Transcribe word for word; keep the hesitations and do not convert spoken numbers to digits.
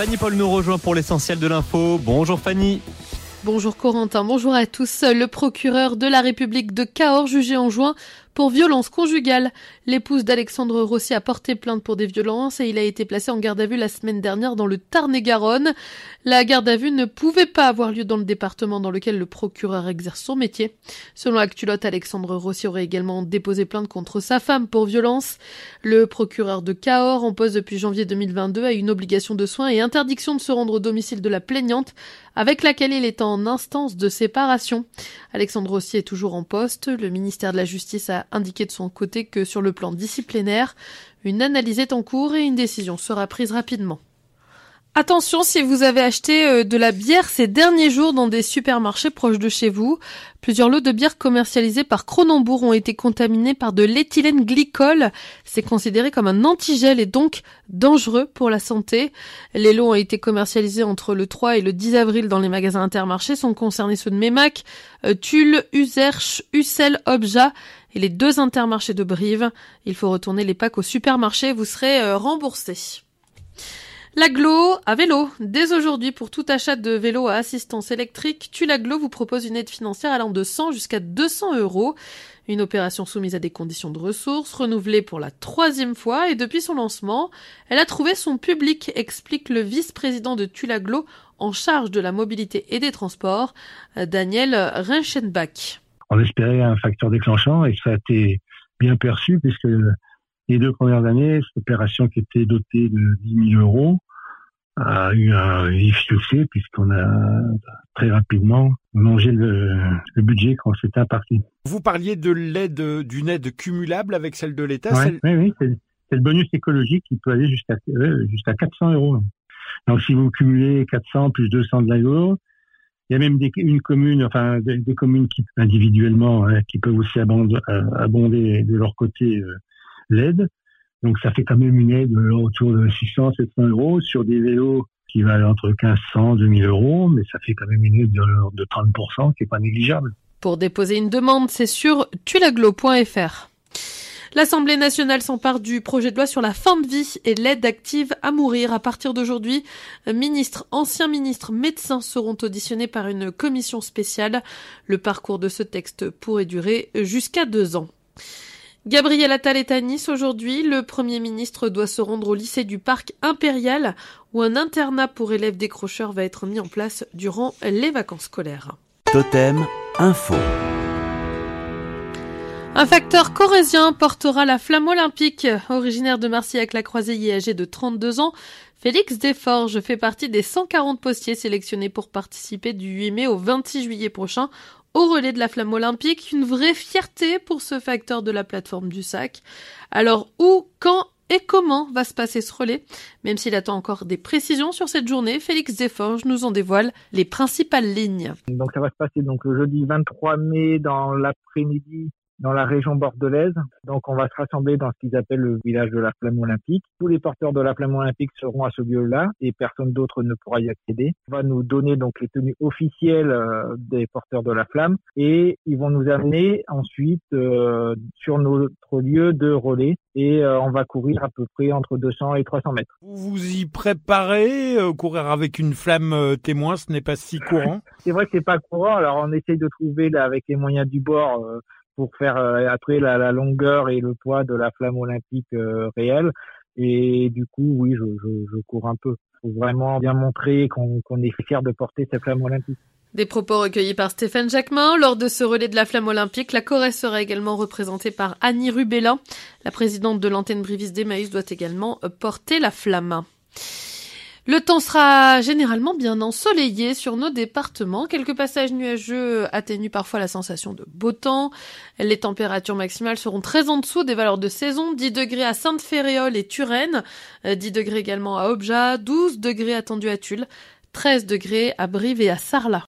Fanny Paul nous rejoint pour l'essentiel de l'info. Bonjour Fanny. Bonjour Corentin, bonjour à tous. Le procureur de la République de Cahors jugé en juin pour violence conjugale. L'épouse d'Alexandre Rossi a porté plainte pour des violences et il a été placé en garde à vue la semaine dernière dans le Tarn-et-Garonne. La garde à vue ne pouvait pas avoir lieu dans le département dans lequel le procureur exerce son métier. Selon Actulote, Alexandre Rossi aurait également déposé plainte contre sa femme pour violence. Le procureur de Cahors, en poste depuis janvier deux mille vingt-deux, a une obligation de soins et interdiction de se rendre au domicile de la plaignante avec laquelle il est en instance de séparation. Alexandre Rossi est toujours en poste. Le ministère de la Justice a indiqué de son côté que sur le plan disciplinaire, une analyse est en cours et une décision sera prise rapidement. Attention si vous avez acheté de la bière ces derniers jours dans des supermarchés proches de chez vous. Plusieurs lots de bière commercialisés par Kronenbourg ont été contaminés par de l'éthylène glycol. C'est considéré comme un antigel et donc dangereux pour la santé. Les lots ont été commercialisés entre le trois et le dix avril dans les magasins Intermarché. Sont concernés ceux de Mémac, Tulle, Uzerche, Ussel, Obja et les deux Intermarchés de Brive. Il faut retourner les packs au supermarché, vous serez remboursé. L'Aglo à vélo. Dès aujourd'hui, pour tout achat de vélo à assistance électrique, Tulaglo vous propose une aide financière allant de cent jusqu'à deux cents euros. Une opération soumise à des conditions de ressources, renouvelée pour la troisième fois et depuis son lancement, elle a trouvé son public, explique le vice-président de Tulaglo en charge de la mobilité et des transports, Daniel Reichenbach. On espérait un facteur déclenchant et ça a été bien perçu puisque les deux premières années, cette opération qui était dotée de dix mille euros a eu un vif succès puisqu'on a très rapidement mangé le, le budget quand c'était imparti. Vous parliez de l'aide, d'une aide cumulable avec celle de l'État. Ouais, celle... Oui, oui, c'est, c'est le bonus écologique qui peut aller jusqu'à, euh, jusqu'à quatre cents euros. Donc si vous cumulez quatre cents plus deux cents de l'euro, il y a même des, une commune, enfin des, des communes qui individuellement hein, qui peuvent aussi abonder, euh, abonder de leur côté euh, l'aide. Donc, ça fait quand même une aide autour de six cents, sept cents euros sur des vélos qui valent entre quinze cents, deux mille euros, mais ça fait quand même une aide de, de trente pour cent qui est pas négligeable. Pour déposer une demande, c'est sur tulaglo point f r. L'Assemblée nationale s'empare du projet de loi sur la fin de vie et l'aide active à mourir. À partir d'aujourd'hui, ministres, anciens ministres, médecins seront auditionnés par une commission spéciale. Le parcours de ce texte pourrait durer jusqu'à deux ans. Gabriel Attal est à Nice aujourd'hui. Le Premier ministre doit se rendre au lycée du Parc Impérial où un internat pour élèves décrocheurs va être mis en place durant les vacances scolaires. Totem Info. Un facteur corrézien portera la flamme olympique. Originaire de Marcillac-la-Croisille et âgé de trente-deux ans, Félix Desforges fait partie des cent quarante postiers sélectionnés pour participer du huit mai au vingt-six juillet prochain au relais de la flamme olympique. Une vraie fierté pour ce facteur de la plateforme du Sac. Alors où, quand et comment va se passer ce relais? Même s'il attend encore des précisions sur cette journée, Félix Desforges nous en dévoile les principales lignes. Donc ça va se passer donc le jeudi vingt-trois mai dans l'après-midi dans la région bordelaise. Donc on va se rassembler dans ce qu'ils appellent le village de la flamme olympique. Tous les porteurs de la flamme olympique seront à ce lieu-là et personne d'autre ne pourra y accéder. On va nous donner donc les tenues officielles euh, des porteurs de la flamme et ils vont nous amener ensuite euh, sur notre lieu de relais et euh, on va courir à peu près entre deux cents et trois cents mètres. Vous vous y préparez, euh, courir avec une flamme euh, témoin, ce n'est pas si courant. C'est vrai que c'est pas courant, alors on essaye de trouver là, avec les moyens du bord euh, pour faire euh, après la, la longueur et le poids de la flamme olympique euh, réelle. Et du coup, oui, je, je, je cours un peu. Il faut vraiment bien montrer qu'on, qu'on est fier de porter cette flamme olympique. Des propos recueillis par Stéphane Jacquemin. Lors de ce relais de la flamme olympique, la Corrèze sera également représentée par Annie Rubellin. La présidente de l'antenne Brivis d'Emmaüs doit également porter la flamme. Le temps sera généralement bien ensoleillé sur nos départements. Quelques passages nuageux atténuent parfois la sensation de beau temps. Les températures maximales seront très en dessous des valeurs de saison. dix degrés à Sainte-Féréole et Turenne, dix degrés également à Obja, douze degrés attendus à Tulle, treize degrés à Brive et à Sarlat.